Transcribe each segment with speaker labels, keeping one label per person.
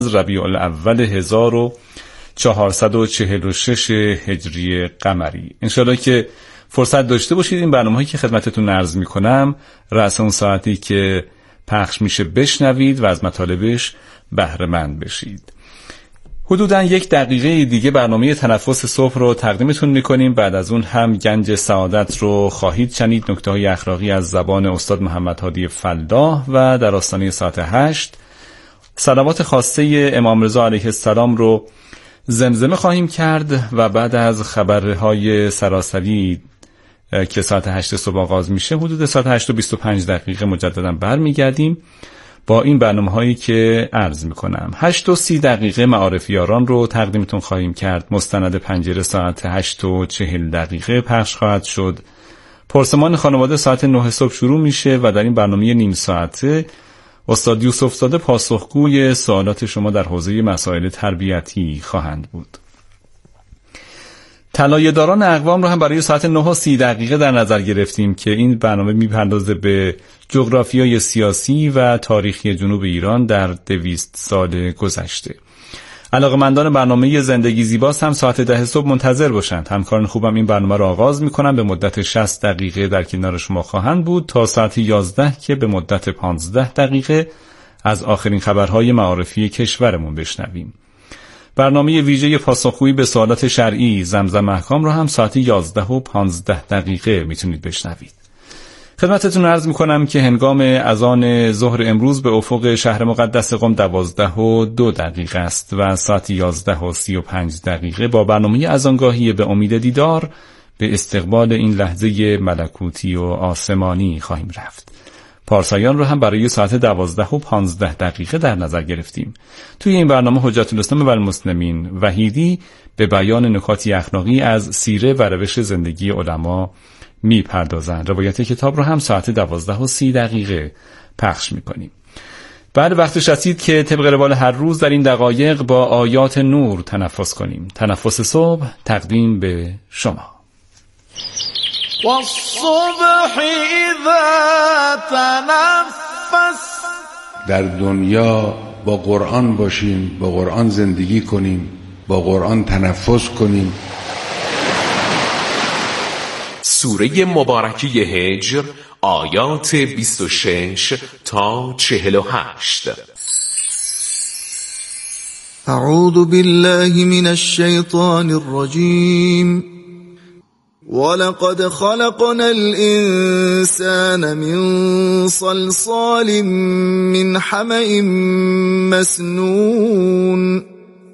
Speaker 1: ربیع الاول 1446 هجری قمری. انشالله که فرصت داشته باشید این برنامه‌هایی که خدمتتون عرض می‌کنم رأس اون ساعتی که پخش میشه بشنوید و از مطالبش بهره مند بشید. حدوداً 1 دقیقه دیگه برنامه تنفس صبح رو تقدیمتون میکنیم. بعد از اون هم گنج سعادت رو خواهید شنید، نکته‌های اخلاقی از زبان استاد محمد هادی فلاح و در آستانه ساعت 8 صلوات خاصه امام رضا علیه السلام رو زمزمه خواهیم کرد و بعد از خبرهای سراسری که ساعت 8 صبح آغاز میشه حدود ساعت 8:25 مجددا برمیگردیم با این برنامه‌هایی که عرض میکنم. 8:30 معارفیاران رو تقدیمتون خواهیم کرد. مستند پنجره ساعت 8:40 پخش خواهد شد. پرسمان خانواده ساعت 9 صبح شروع میشه و در این برنامه نیم ساعته استاد یوسف زاده پاسخگوی سوالات شما در حوزه مسائل تربیتی خواهند بود. طلایه‌داران اقوام رو هم برای ساعت 9:30 در نظر گرفتیم که این برنامه میپردازه به جغرافیای سیاسی و تاریخی جنوب ایران در 200 سال گذشته. علاقه‌مندان برنامه زندگی زیباست هم ساعت 10 صبح منتظر باشند. همکاران خوبم این برنامه رو آغاز میکنن، به مدت 60 دقیقه در کنار شما خواهند بود تا ساعت 11 که به مدت 15 دقیقه از آخرین خبرهای معارفی کشورمون بشنویم. برنامه ویژه پاسخگویی به سوالات شرعی زمزم احکام رو هم ساعت 11:15 میتونید بشنوید. خدمتتون عرض میکنم که هنگام اذان ظهر امروز به افق شهر مقدس قم 12:02 است و ساعت 11:35 با برنامه اذانگاهی به امید دیدار به استقبال این لحظه ملکوتی و آسمانی خواهیم رفت. پارسایان رو هم برای ساعت 12:15 در نظر گرفتیم. توی این برنامه حجت الاسلام و المسلمین وحیدی به بیان نکاتی اخلاقی از سیره و روش زندگی علما میپردازند. روایت کتاب رو هم ساعت 12:30 پخش میکنیم. بعد وقتش رسید که طبق روال هر روز در این دقایق با آیات نور تنفس کنیم. تنفس صبح تقدیم به شما.
Speaker 2: والصبح اذا تنفس.
Speaker 3: در دنیا با قرآن باشیم، با قرآن زندگی کنیم، با قرآن تنفس کنیم.
Speaker 4: سوره مبارکه هجر آیات 26 تا 48.
Speaker 5: اعوذ بالله من الشیطان الرجیم. ولقد خلقنا الإنسان من صلصال من حمأ مسنون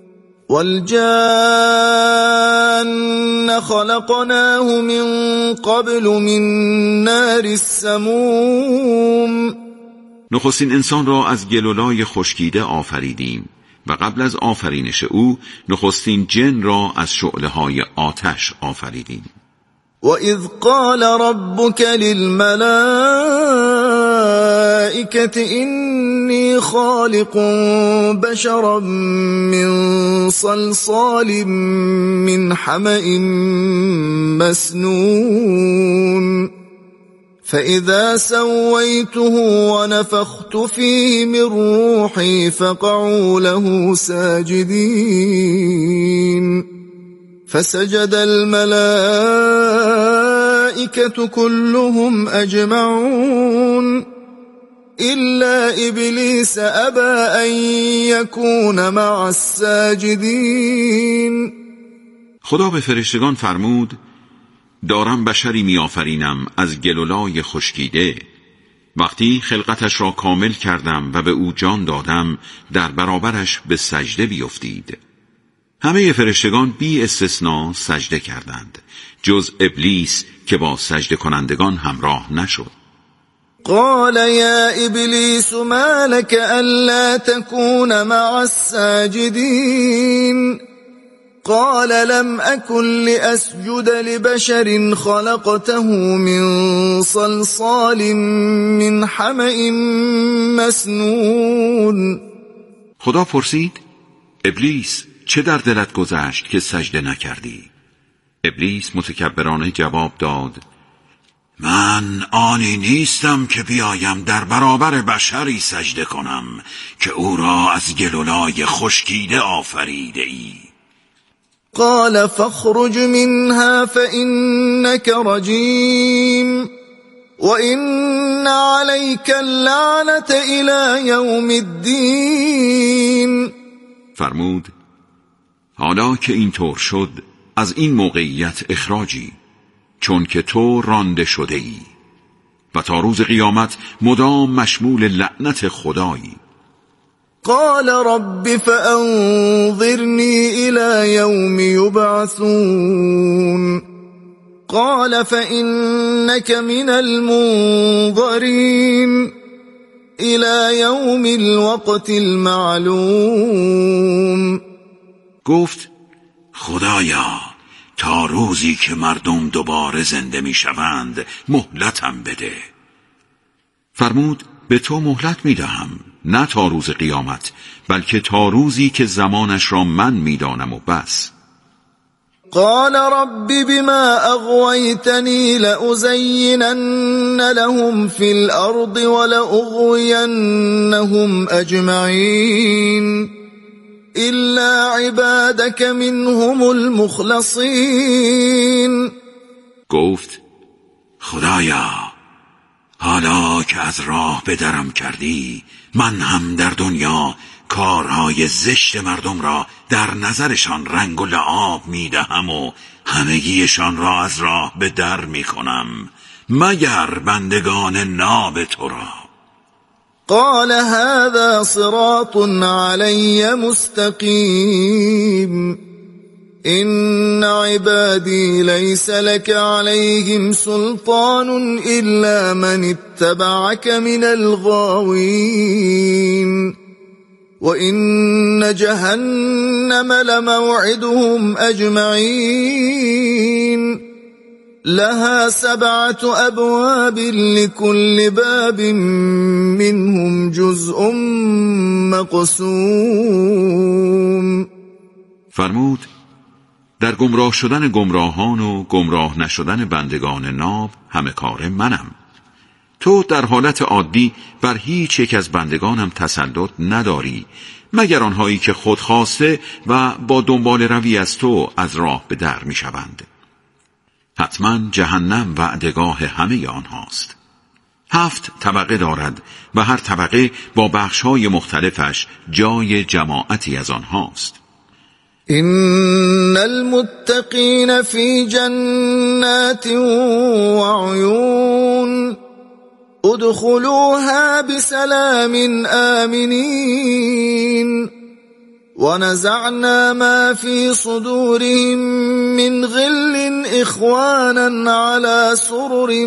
Speaker 5: والجان خلقناه من قبل من نار السموم.
Speaker 6: نخستین انسان را از گلولای خشکیده آفریدیم و قبل از آفرینش او نخستین جن را از شعله‌های آتش آفریدیم.
Speaker 5: وَإِذْ قَالَ رَبُّكَ لِلْمَلَائِكَةِ إِنِّي خَالِقٌ بَشَرًا مِّن صَلْصَالٍ مِّنْ حَمَإٍ مَّسْنُونٍ فَإِذَا سَوَّيْتُهُ وَنَفَخْتُ فِيهِ مِنْ رُوحِي فَقَعُوا لَهُ سَاجِدِينَ فسجد الملائكة كلهم أجمعون إلا إبليس أبى أن يكون مع الساجدين.
Speaker 6: خدا به فرشتگان فرمود دارم بشری میآفرینم از گلولای خشکیده. وقتی خلقتش را کامل کردم و به او جان دادم در برابرش به سجده بیفتید. همه فرشتگان بی استثناء سجده کردند جز ابلیس که با سجده کنندگان همراه نشد.
Speaker 5: قال یا ابلیس ما لك الا تكون مع الساجدين قال لم اكن لاسجد لبشر خلقته من صلصال من حمأ مسنون.
Speaker 6: خدا پرسید ابلیس چه در دلت گذشت که سجده نکردی؟ ابلیس متکبرانه جواب داد من آنی نیستم که بیایم در برابر بشری سجده کنم که او را از گلولای خشکیده آفریده ای.
Speaker 5: قال فاخرج منها فإنك رجيم وإن عليك اللعنة إلى يوم الدين.
Speaker 6: فرمود حالا که اینطور شد از این موقعیت اخراجی، چون که تو رانده شده ای و تا روز قیامت مدام مشمول لعنت خدایی.
Speaker 5: قال رب فأنظرني إلى يوم يبعثون قال فإنك من المنظرين إلى يوم الوقت المعلوم.
Speaker 6: گفت خدایا تا روزی که مردم دوباره زنده می شوند مهلتم بده. فرمود به تو مهلت می دهم، نه تا روز قیامت بلکه تا روزی که زمانش را من می دانم و بس.
Speaker 5: قال رب بما أغويتني لأزينن لهم في الأرض ولأغوينهم أجمعين إلا عبادك منهم المخلصين.
Speaker 6: گفت خدایا حالا که از راه بدرم کردی، من هم در دنیا کارهای زشت مردم را در نظرشان رنگ و لعاب میدهم و همگیشان را از راه به در میکنم مگر بندگان ناب تو را.
Speaker 5: قال هذا صراط علي مستقيم إن عبادي ليس لك عليهم سلطان إلا من اتبعك من الغاوين وإن جهنم لموعدهم أجمعين لها 7 أبواب لكل باب منهم جزء مقسوم.
Speaker 6: فرمود در گمراه شدن گمراهان و گمراه نشدن بندگان ناب همه کار منم. تو در حالت عادی بر هیچ یک از بندگانم تسلط نداری مگر آنهایی که خود خواسته و با دنبال روی از تو از راه به در می شوند. حتما جهنم وعدگاه همه آنهاست. 7 طبقه دارد و هر طبقه با بخش‌های مختلفش جای جماعتی از آنهاست.
Speaker 5: إن المتقين في جنات وعيون ادخلوها بسلام آمنين ونزعنا ما في صدورهم من غل إخوانا على سرر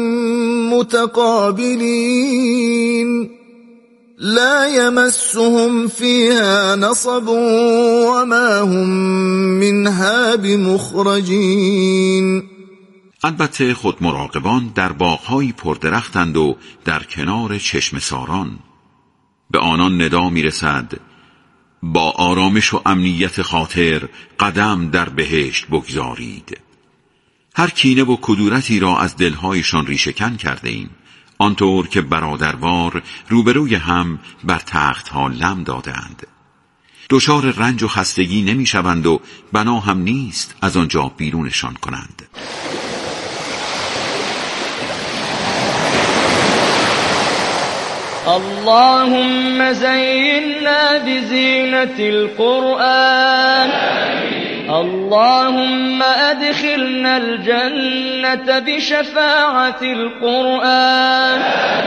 Speaker 5: متقابلين لا يمسهم فيها نصب وما هم منها بمخرجين.
Speaker 6: البته خود مراقبان در باغ‌های پردرختند و در کنار چشم ساران. به آنان ندا می‌رسد با آرامش و امنیت خاطر قدم در بهشت بگذارید. هر کینه و کدورتی را از دلهایشان ریشه‌کن کرده ایم، آنطور که برادروار روبروی هم بر تخت‌ها لم دادند. دچار رنج و خستگی نمی‌شوند و بنا هم نیست از آنجا بیرونشان کنند.
Speaker 7: اللهم زينا بزينة القرآن اللهم أدخلنا الجنة بشفاعة القرآن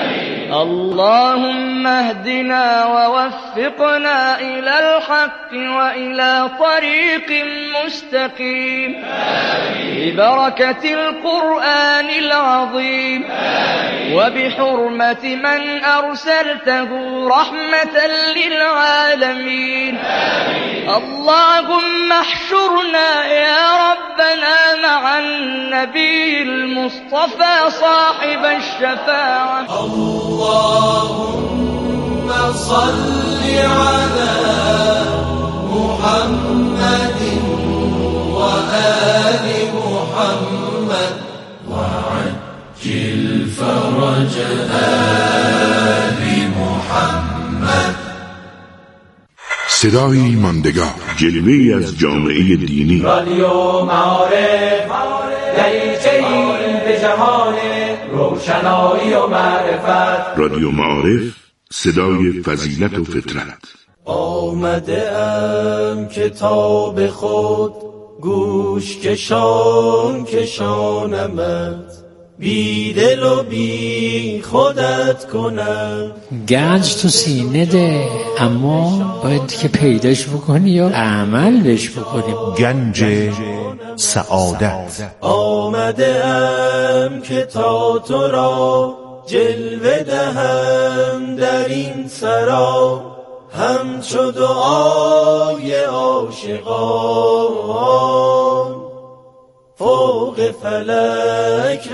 Speaker 7: اللهم اهدنا ووفقنا إلى الحق وإلى طريق مستقيم ببركة القرآن العظيم وبحرمة من أرسلته رحمة للعالمين اللهم احشرنا يا ربنا مع النبي المصطفى صاحب الشفاعة
Speaker 2: اللهم صل على محمد وآل محمد وعجل وجه آل محمد.
Speaker 8: صدایی ماندگار، جلوه‌ای از جامعه دینی.
Speaker 2: رادیو معارف، دریچه‌ای به جهان روشنایی و معرفت.
Speaker 8: رادیو معارف، صدای فضیلت و فطرت.
Speaker 2: آمده ام کتاب خود گوش کشان کشانمت، بی دل و بی خودت کنم.
Speaker 9: گنج تو سینه ده، اما باید که پیداش بکنی و عمل بهش بکنی.
Speaker 10: گنج سعادت.
Speaker 2: آمده ام که تا تو را جلوه دهم در این سرا، همچو دعای عاشقان فوق فلک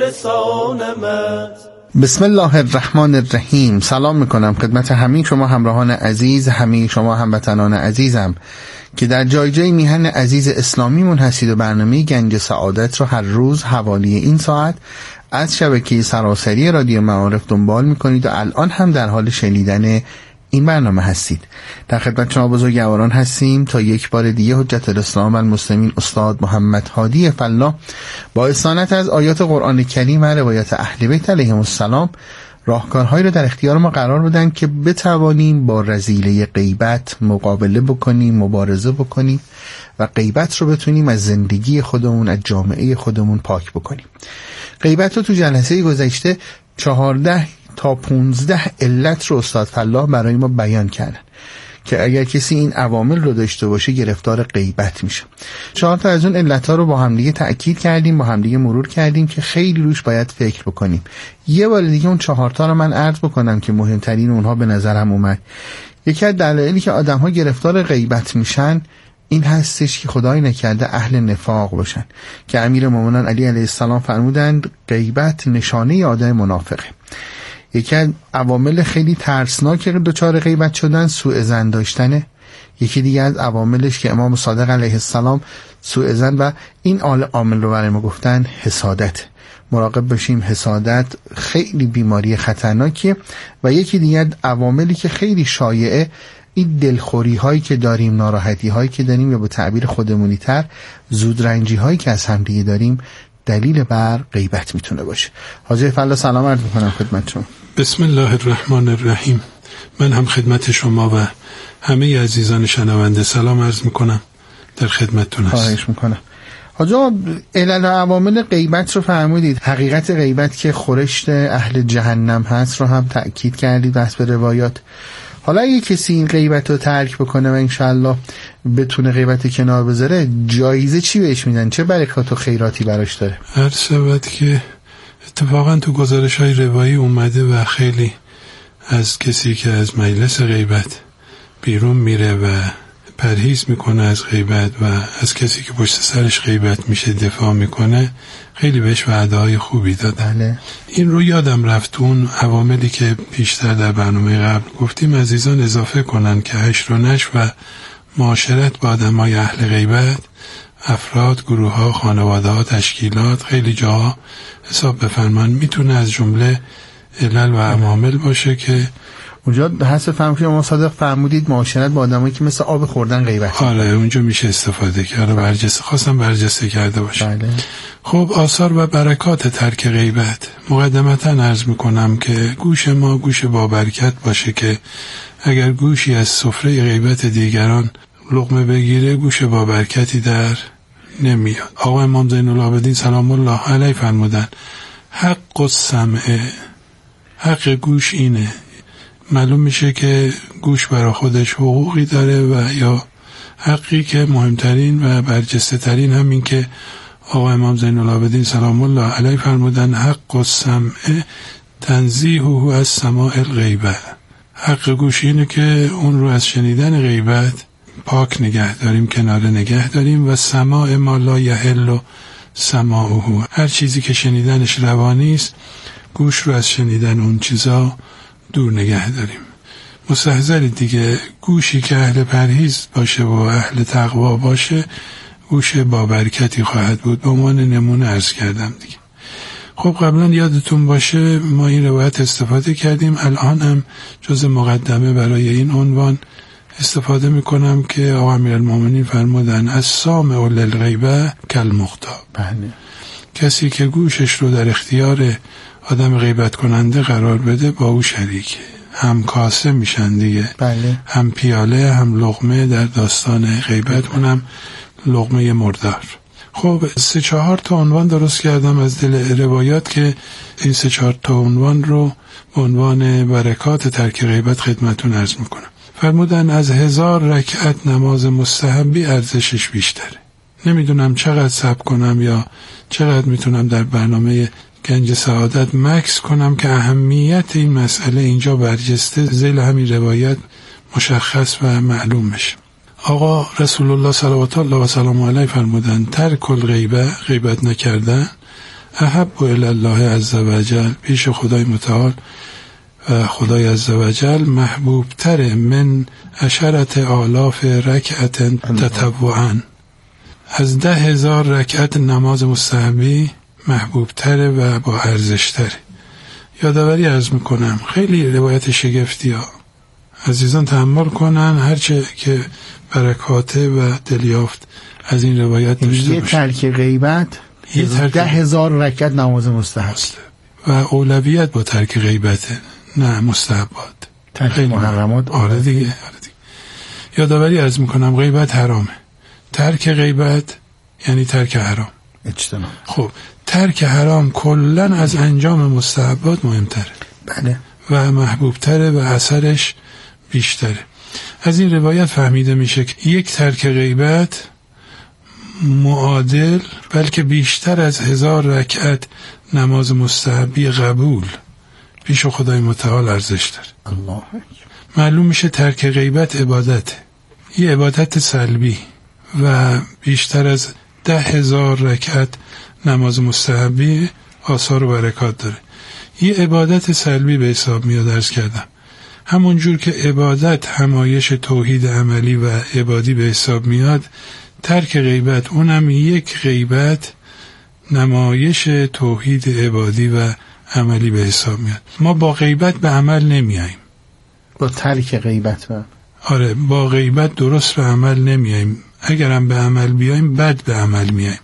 Speaker 2: رسانمت.
Speaker 11: بسم الله الرحمن الرحیم. سلام میکنم خدمت همه شما همراهان عزیز، همه شما هموطنان عزیزم که در جای جای میهن عزیز اسلامیمون هستید و برنامه گنج سعادت رو هر روز حوالی این ساعت از شبکه سراسری رادیو معارف دنبال میکنید و الان هم در حال شنیدن این برنامه هستید. در خدمت شما بزرگواران هستیم تا یک بار دیگه حجت الاسلام والمسلمین استاد محمد هادی فلاح با استناد از آیات قرآن کریم و روایات اهل بیت علیهم السلام راهکارهایی رو در اختیار ما قرار بدن که بتوانیم با رذیله غیبت مقابله بکنیم، مبارزه بکنیم و غیبت رو بتونیم از زندگی خودمون، از جامعه خودمون پاک بکنیم. غیبت رو تو جلسه گذشته 14 تا 15 علت رو استاد فلاح برای ما بیان کردن که اگر کسی این عوامل رو داشته باشه گرفتار غیبت میشه. 4 تا از اون علت‌ها رو با همدیگه تأکید کردیم، با همدیگه مرور کردیم که خیلی روش باید فکر بکنیم. یه بار دیگه اون 4 تا رو من عرض بکنم که مهمترین اونها به نظرم اومد. یکی از دلایلی که آدم‌ها گرفتار غیبت میشن این هستش که خدای نکرده اهل نفاق باشن که امیرالمومنین علی علیه السلام فرمودند غیبت نشانه آدم منافقه. یکی از عوامل خیلی ترسناک که دچار غیبت شدن سوء ظن داشتنه. یکی دیگه از عواملش که امام صادق علیه السلام سوء ظن و این عامل رو برای ما گفتن حسادت. مراقب باشیم، حسادت خیلی بیماری خطرناکیه. و یکی دیگه از عواملی که خیلی شایعه این دلخوری هایی که داریم، ناراحتی هایی که داریم یا به تعبیر خودمونی تر زودرنجی هایی که از همدیگه داریم دلیل بر غیبت میتونه باشه. حاجی فلا سلام عرض میکنم خدمت شما.
Speaker 12: بسم الله الرحمن الرحیم. من هم خدمت شما و همه عزیزان شنونده سلام عرض میکنم، در خدمتتون هستم.
Speaker 11: خواهش میکنم. حاجی علل و عوامل غیبت رو فرمودید. حقیقت غیبت که خورشت اهل جهنم هست رو هم تأکید کردید بحث به روایات. حالا اگه کسی این غیبت رو ترک بکنه و انشالله بتونه غیبت کنار بذاره جایزه چی بهش میدن؟ چه برکات و خیراتی براش داره؟
Speaker 12: هر سبت که اتفاقا تو گزارش‌های روایی اومده و خیلی از کسی که از مجلس غیبت بیرون میره و پرهیز میکنه از غیبت و از کسی که پشت سرش غیبت میشه دفاع میکنه خیلی بهش وعده‌های خوبی دادن.
Speaker 11: بله.
Speaker 12: این رو یادم رفت اون عواملی که پیشتر در برنامه قبل گفتیم عزیزان اضافه کنن که حشر و نشر و معاشرت با آدمای اهل غیبت، افراد، گروه ها، خانواده ها، تشکیلات، خیلی جاها حساب بفرمان میتونه از جمله علل و عوامل باشه که
Speaker 11: اونجا حسب فهم که ما صادق فرمودید معاشرت با آدمایی که مثل آب خوردن غیبت.
Speaker 12: آره اونجا میشه استفاده کرد. برجسته کرده باشه.
Speaker 11: بله.
Speaker 12: خب آثار و برکات ترک غیبت. مقدمتا عرض میکنم که گوش ما گوش با برکت باشه که اگر گوشی از سفره غیبت دیگران لقمه بگیره گوش با برکتی در نمیاد. آقا امام زین العابدین سلام الله علیه فرمودن حق السمع، حق گوش اینه. معلوم میشه که گوش برای خودش حقوقی داره و یا حقی که مهمترین و برجسته ترین همین که آقا امام زین العابدین سلام الله علیه فرمودن حق السمع تنزیهه از سماع الغیبه. حق گوش اینه که اون رو از شنیدن غیبت پاک نگه داریم، کناره نگه داریم و سماع ما لا یحل سماعه، هر چیزی که شنیدنش روانی است گوش رو از شنیدن اون چیزا دور نگه داریم. مستحضرید دیگه گوشی که اهل پرهیز باشه و اهل تقوا باشه گوش با برکتی خواهد بود. به عنوان نمونه عرض کردم دیگه. خب قبلا یادتون باشه ما این روایت استفاده کردیم، الان هم جز مقدمه برای این عنوان استفاده میکنم که آقا امیرالمومنین فرمودن السامع للغیبه کالمغتاب.
Speaker 11: بله.
Speaker 12: کسی که گوشش رو در اختیار آدم غیبت کننده قرار بده با او شریکه، هم کاسه میشن دیگه.
Speaker 11: بله.
Speaker 12: هم پیاله هم لقمه در داستان غیبت، اونم لقمه مردار. خب 3-4 تا عنوان درست کردم از دل روایات که این 3-4 تا عنوان رو به عنوان برکات ترک غیبت خدمتون عرض میکنم. فرمودن از 1000 رکعت نماز مستحبی ارزشش بیشتره. نمیدونم چقدر صبر کنم یا چقدر میتونم در برنامه گنج سعادت مکس کنم که اهمیت این مسئله اینجا برجسته ذیل همین روایت مشخص و معلوم بشه. آقا رسول الله صلوات الله و سلام علیه فرمودن ترک الغیبه، غیبت نکردن، احب الی الله عزوجل، پیش خدای متعال و خدای عزوجل محبوب تر من 10,000 رکعت تطوعا، از 10,000 رکعت نماز مستحبی محبوب تره و با ارزش تره. یادآوری عرض میکنم خیلی روایت شگفتی ها، عزیزان تحمل کنن هرچه که برکاته و دلیافت از این روایت داشته
Speaker 11: یه
Speaker 12: باشه.
Speaker 11: ترک غیبت 10,000 رکعت نماز مستحب
Speaker 12: و اولویت با ترک غیبته، نه مستحبات،
Speaker 11: ترک محرمات.
Speaker 12: آره دیگه. یادآوری عرض میکنم غیبت حرامه، ترک غیبت یعنی ترک حرام،
Speaker 11: اجتناب.
Speaker 12: خب ترک حرام کلن از انجام مستحبات مهمتره.
Speaker 11: بله.
Speaker 12: و محبوبتره و اثرش بیشتره. از این روایت فهمیده میشه که یک ترک غیبت معادل بلکه بیشتر از 1000 رکعت نماز مستحبی قبول پیش خدای متعال ارزش داره.
Speaker 11: الله.
Speaker 12: معلوم میشه ترک غیبت عبادته، یه عبادت سلبی و بیشتر از 10,000 رکعت نماز مستحبی آثار و برکات داره. یه عبادت سلبی به حساب میاد. عرض کردم همون جور که عبادت همایش توحید عملی و عبادی به حساب میاد، ترک غیبت اونم یک غیبت نمایش توحید عبادی و عملی به حساب میاد. ما با غیبت به عمل نمیاییم،
Speaker 11: با ترک غیبت
Speaker 12: آره با غیبت درست به عمل نمیاییم، اگرم به عمل بیاییم بد به عمل میاییم،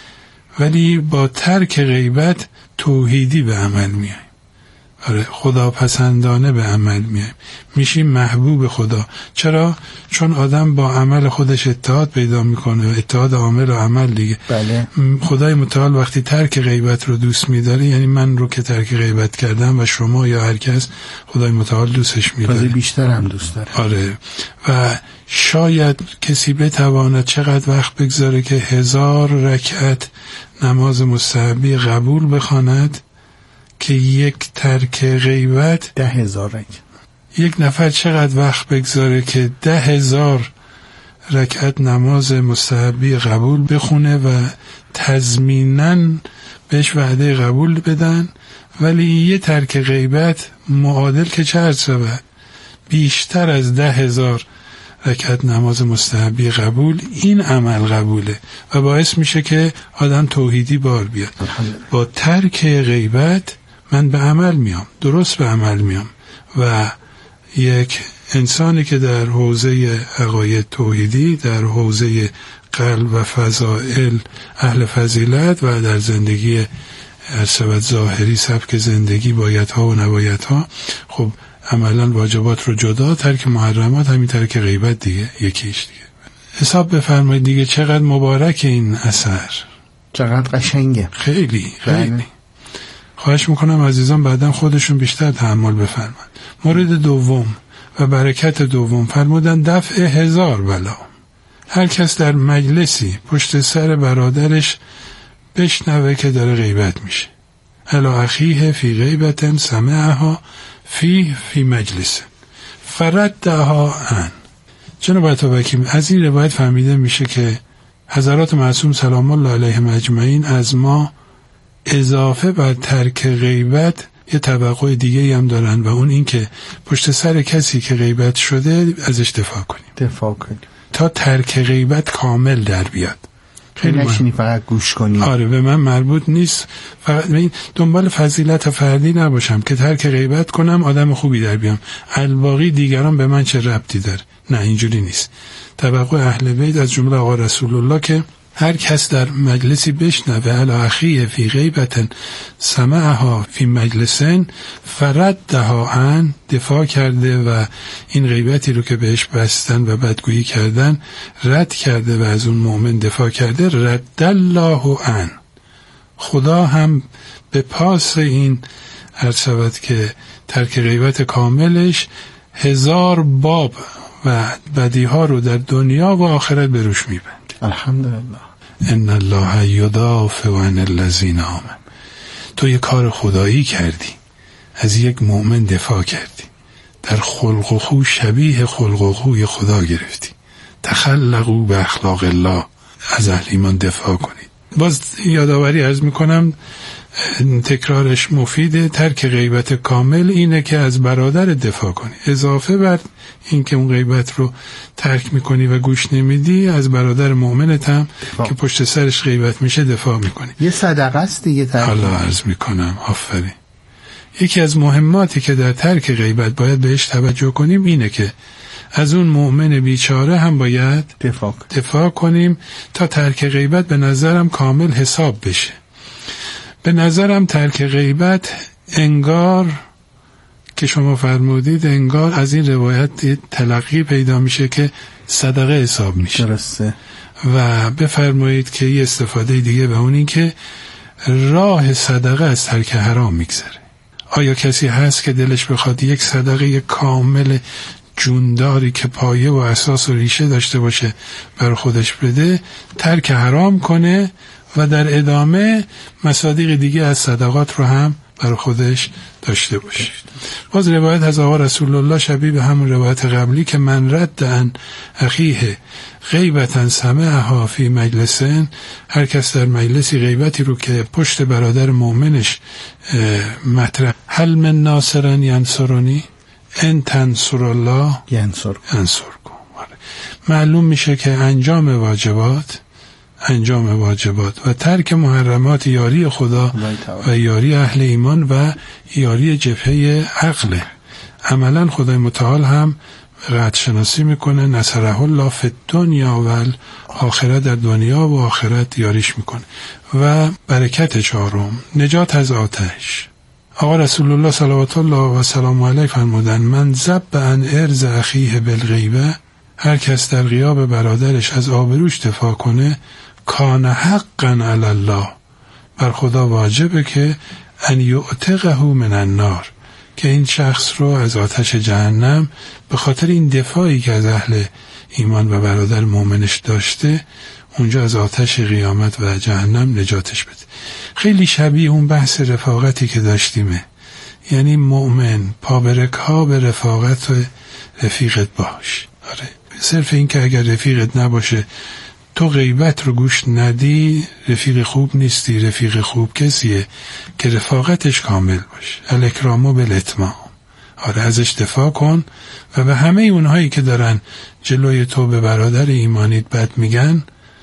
Speaker 12: ولی با ترک غیبت توحیدی به عمل میاییم. آره خدا پسندانه به عمل میاییم، میشیم محبوب خدا. چرا؟ چون آدم با عمل خودش اتحاد پیدا میکنه، اتحاد عامل و عمل دیگه.
Speaker 11: بله.
Speaker 12: خدای متعال وقتی ترک غیبت رو دوست میداره، یعنی من رو که ترک غیبت کردم و شما یا هر کس، خدای متعال دوستش میداره،
Speaker 11: بیشتر هم دوست داره.
Speaker 12: آره. و شاید کسی بتواند چقدر وقت بگذاره که 1000 رکعت نماز مستحبی قبول بخواند که یک ترک غیبت
Speaker 11: 10,000 رکعت.
Speaker 12: یک نفر چقدر وقت بگذاره که 10,000 رکعت نماز مستحبی قبول بخونه و تضمیناً بهش وعده قبول بدن، ولی یه ترک غیبت معادل که چه عرضه بیشتر از 10,000 رکعت نماز مستحبی قبول، این عمل قبوله و باعث میشه که آدم توحیدی بار بیاد. با ترک غیبت من به عمل میام، درست به عمل میام و یک انسانی که در حوزه عقاید توحیدی، در حوزه قلب و فضائل اهل فضیلت و در زندگی ارشد ظاهری سبک زندگی بایدها و نبایدها، خب عملا واجبات رو جدا، ترک محرمات همین ترک غیبت دیگه یکیش دیگه. حساب بفرمایید دیگه چقدر مبارک این اثر،
Speaker 11: چقدر قشنگه.
Speaker 12: خیلی خیلی. خواهش میکنم عزیزان بعداً خودشون بیشتر تحمل بفرمایند. مورد دوم و برکت دوم فرمودن دفع 1000 بلا. هر کس در مجلسی پشت سر برادرش بشنوه که داره غیبت میشه، الا اخیه فی غیبت سمعها فی مجلس فردها عن. جناب عطابکی از این روایت فهمیده میشه که حضرات معصوم سلام الله علیهم اجمعین از ما اضافه بر ترک غیبت یه توقع دیگه هم دارن و اون این که پشت سر کسی که غیبت شده ازش دفاع کنیم
Speaker 11: تا ترک
Speaker 12: غیبت کامل در بیاد. خیلی
Speaker 11: نشینی فقط گوش کنی.
Speaker 12: آره به من مربوط نیست. فقط من دنبال فضیلت فردی نباشم که ترک غیبت کنم آدم خوبی در بیام، الباقی دیگران به من چه ربطی داره. نه اینجوری نیست. توقع اهل بیت از جمله آقا رسول الله که هر کس در مجلسی بشنوه علی اخیه فی غیبت سمعها فی مجلسن فردها عن، دفاع کرده و این غیبتی رو که بهش بستن و بدگویی کردن رد کرده و از اون مؤمن دفاع کرده، رد الله عن، خدا هم به پاس این عرض شود که ترک غیبت کاملش 1000 باب و بدیها رو در دنیا و آخرت به روش میبند.
Speaker 11: الحمدلله.
Speaker 12: ان الله یدافع عن الذین آمنوا. تو یه کار خدایی کردی، از یک مؤمن دفاع کردی، در خلق و خو شبیه خلق و خوی خدا گرفتی، تخلقوا به اخلاق الله، از اهل ایمان دفاع کنید. باز یادآوری عرض میکنم، تکرارش مفیده. ترک غیبت کامل اینه که از برادر دفاع کنی، اضافه بر این که اون غیبت رو ترک میکنی و گوش نمیدی، از برادر مؤمنت هم که پشت سرش غیبت میشه دفاع میکنی.
Speaker 11: یه صدقه است دیگه.
Speaker 12: حالا عرض میکنم آفرین. یکی از مهماتی که در ترک غیبت باید بهش توجه کنیم اینه که از اون مؤمن بیچاره هم باید دفاع کنیم تا ترک غیبت به نظرم کامل حساب بشه. به نظرم ترک غیبت انگار که شما فرمودید، انگار از این روایت تلقی پیدا میشه که صدقه حساب میشه.
Speaker 11: درسته.
Speaker 12: و بفرمایید که یه استفاده دیگه به اون این که راه صدقه از ترک حرام میگذره. آیا کسی هست که دلش بخواد یک صدقه کامل جونداری که پایه و اساس و ریشه داشته باشه بر خودش بده، ترک حرام کنه و در ادامه مصادیق دیگه از صدقات رو هم برای خودش داشته باشه؟ باز روایت از آقا رسول الله شبیه به همون روایت قبلی که من رد عن اخیه غیبتا سمعها فی مجلسن، هر کس در مجلسی غیبتی رو که پشت برادر مؤمنش مطرح، هل من ناصرن ینصرونی ان تنصر الله ینصرکم. معلوم میشه که انجام واجبات و ترک محرمات یاری خدا و یاری اهل ایمان و یاری جبهه عقل. عملا خدای متعال هم قدر شناسی میکنه، نصره الله فی الدنیا و آخرت، در دنیا و آخرت یاریش میکنه. و برکت چهارم، نجات از آتش. آقا رسول الله صلوات الله و سلام علیه فرمودن من ذب عن ارض اخیه بالغیبه، هر کس در غیاب برادرش از آبروش دفاع کنه، کان حقا علی الله، بر خدا واجبه که ان یعتقه من النار، که این شخص رو از آتش جهنم به خاطر این دفاعی که از اهل ایمان و برادر مؤمنش داشته اونجا از آتش قیامت و جهنم نجاتش بده. خیلی شبیه اون بحث رفاقتی که داشتیمه، یعنی مؤمن پابرک ها به رفاقت و رفیقت باش. آره، صرف این که اگر رفیقت نباشه تو غیبت رو گوش ندی، رفیق خوب نیستی. رفیق خوب کسیه که رفاقتش کامل باشه. الاکرام بالاتمام. آره، ازش دفاع کن و به همه اونهایی که دارن جلوی تو به برادر ایمانیت بد میگن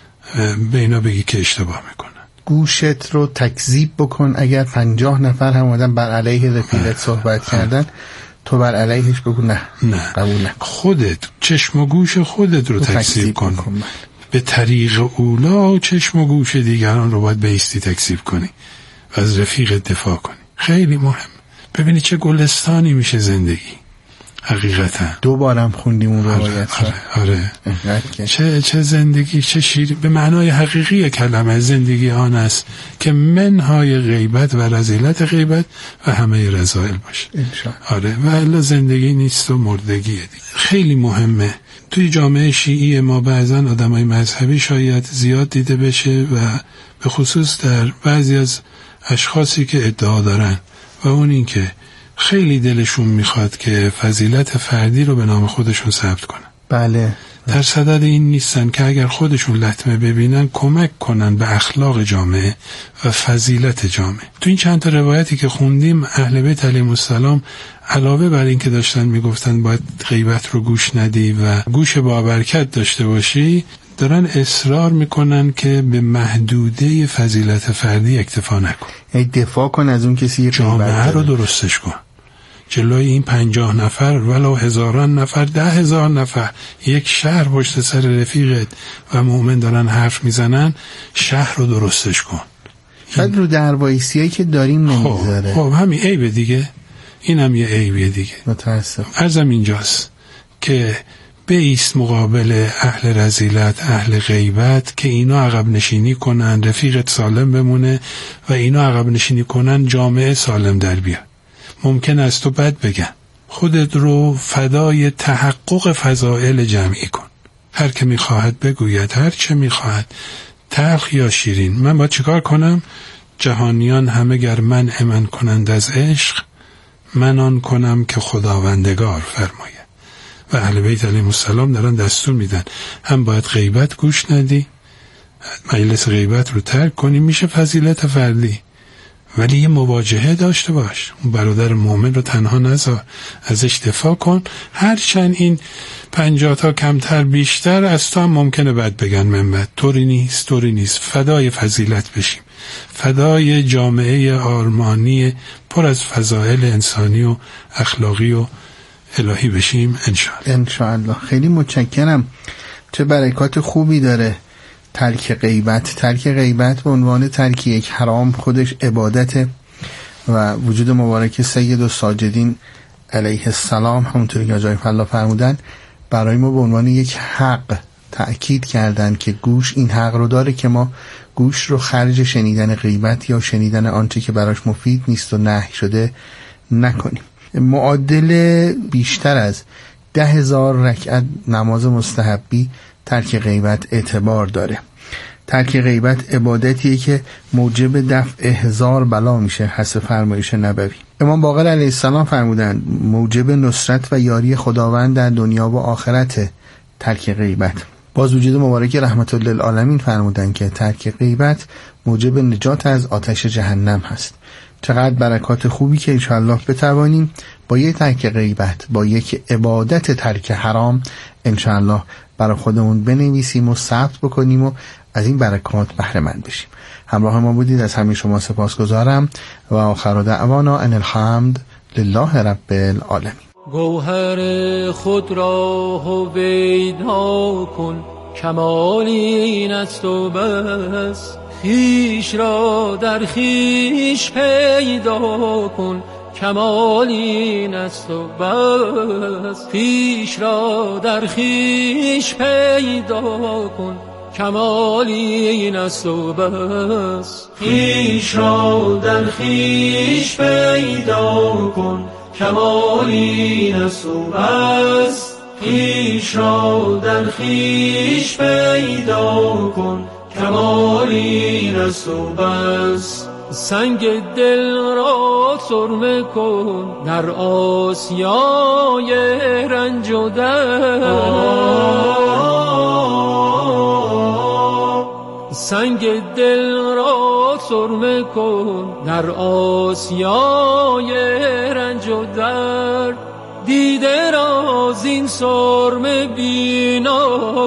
Speaker 12: به اینا بگی که اشتباه میکنن.
Speaker 11: گوشت رو تکذیب بکن. اگر 50 نفر هم آدم بر علیه رفیقت صحبت کردن، تو بر علیهش بگو نه قبول نکن.
Speaker 12: خودت چشم و گوش خودت رو تکذیب کن. به طریق اولا چشم و گوش دیگران رو باید بایستی تکذیب کنی و از رفیقت دفاع کنی. خیلی مهم. ببینی چه گلستانی میشه زندگی. حقیقتا
Speaker 11: دوبارم خوندیم اون روایت.
Speaker 12: آره. چه زندگی، چه شیر، به معنای حقیقی کلمه زندگی آن است که منهای غیبت و رذیلت غیبت و همه رذائل باشه. آره، و الا زندگی نیست و مردگیه دیگه. خیلی مهمه. توی جامعه شیعی ما بعضا آدمای مذهبی شاید زیاد دیده بشه و به خصوص در بعضی از اشخاصی که ادعا دارن و اون این که خیلی دلشون میخواد که فضیلت فردی رو به نام خودشون ثبت کنن.
Speaker 11: بله.
Speaker 12: در صدد این نیستن که اگر خودشون لطمه ببینن کمک کنن به اخلاق جامعه و فضیلت جامعه. تو این چند تا روایتی که خوندیم اهل بیت علیهم السلام علاوه بر این که داشتن میگفتن باید غیبت رو گوش ندی و گوش با برکت داشته باشی، دارن اصرار میکنن که به محدوده فضیلت فردی اکتفا نکن،
Speaker 11: یعنی دفاع کن از اون کسی،
Speaker 12: جامعه رو درستش کن. جلوی این 50 نفر ولو هزاران نفر، 10,000 نفر، یک شهر پشت سر رفیقت و مؤمن دارن حرف میزنن، شهر رو درستش کن.
Speaker 11: شاید رو دروایسیایی که داریم نمیذاره.
Speaker 12: خب همین عیبه دیگه، این هم یه عیبه دیگه.
Speaker 11: متاسف.
Speaker 12: عرضم اینجاست که بیست مقابل اهل رذیلت، اهل غیبت، که اینا عقب نشینی کنن، رفیقت سالم بمونه و اینا عقب نشینی کنن، جامعه سالم در بیاد. ممکن است تو بد بگن، خودت رو فدای تحقق فضائل جمعی کن. هر که میخواهد بگوید هر چه میخواهد، تلخ یا شیرین. من باید چیکار کنم؟ جهانیان همه گر منع من کنند از عشق، من آن کنم که خداوندگار فرماید. و اهل بیت علیهم السلام دارن دستور میدن، هم باید غیبت گوش ندی، مجلس غیبت رو ترک کنی، میشه فضیلت فردی، ولی یه مواجهه داشته باش. اون برادر مؤمن رو تنها نذار، ازش دفاع کن. هرچند این 50 تا کمتر بیشتر از تو هم ممکنه بد بگن، من طوری نیست. فدای فضیلت بشیم، فدای جامعه آرمانی پر از فضائل انسانی و اخلاقی و الهی بشیم
Speaker 11: انشاءالله. خیلی متشکرم. چه برکات خوبی داره ترک غیبت به عنوان ترک یک حرام خودش عبادته و وجود مبارک سید الساجدین علیه السلام همونطوری که آقای فلا فرمودن برای ما به عنوان یک حق تأکید کردن که گوش این حق رو داره که ما گوش رو خرج شنیدن غیبت یا شنیدن آنچه که براش مفید نیست و نهی شده نکنیم. معادل بیشتر از 10,000 رکعت نماز مستحبی ترک غیبت اعتبار داره. ترک غیبت عبادتیه که موجب دفع 1000 بلا میشه حسب فرمایش نبوی. امام باقر علیه السلام فرمودن موجب نصرت و یاری خداوند در دنیا و آخرت ترک غیبت. باز وجود مبارک رحمت للعالمین فرمودن که ترک غیبت موجب نجات از آتش جهنم هست. چقدر برکات خوبی که انشاءالله بتوانیم با یک ترک غیبت، با یک عبادت ترک حرام انشاءالله برای خودمون بنویسیم و ثبت بکنیم و از این برکات بهره مند بشیم. همراه ما بودید، از همه شما سپاسگزارم و آخر دعوانا ان الحمد لله رب العالمین.
Speaker 2: گوهر خود را هویدا کن، کمال این است و بس. خویش را در خویش پیدا کن، کمال این است و بس. خویش را در خویش پیدا کن، کمال این است و بس. خویش را در خویش پیدا کن، کمال این است و بس. خویش را در خویش پیدا کن، کمال این است و بس. سنگ دل را سرمه کن در آسیای رنج و درد. سنگ دل را سرمه کن در آسیای رنج و درد. دیده را زین سرمه بینا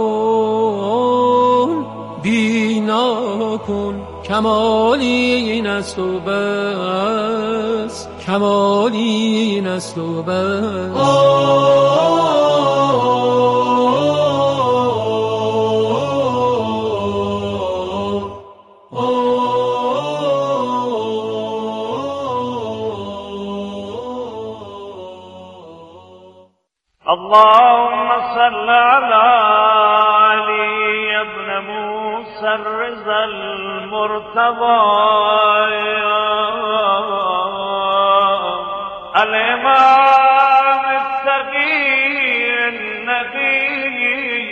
Speaker 2: کن، بینا کن، کمالی این است و بس، کمالی این است و بس.
Speaker 13: اللهم صل على علي بن موسى الرضا المرتضى الإمام التقي النبي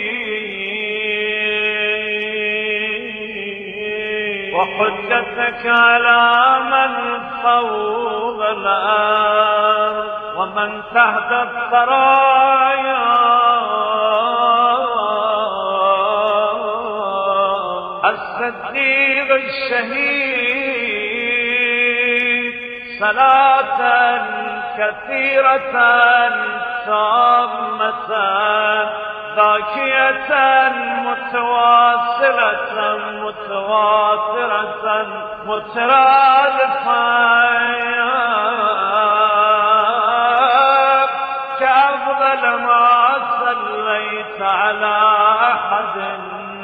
Speaker 13: وحجتك على من فوق الأرض ومن تحت الثرايا الصديق الشهيد صلاة كثيرة تامة ذاكية متواصلة متواترة مترادفة